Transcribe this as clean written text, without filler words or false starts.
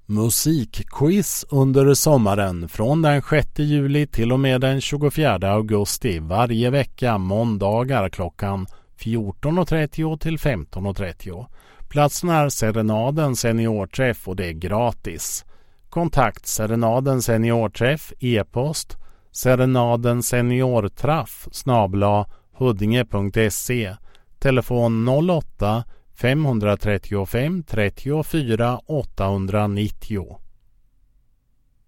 Musikquiz under sommaren från den 6 juli till och med den 24 augusti varje vecka måndagar klockan 14.30 till 15.30. Platsen är Serenaden seniorträff och det är gratis. Kontakt Serenaden seniorträff e-post serenadenseniortraff@huddinge.se. Telefon 08 535 34 890.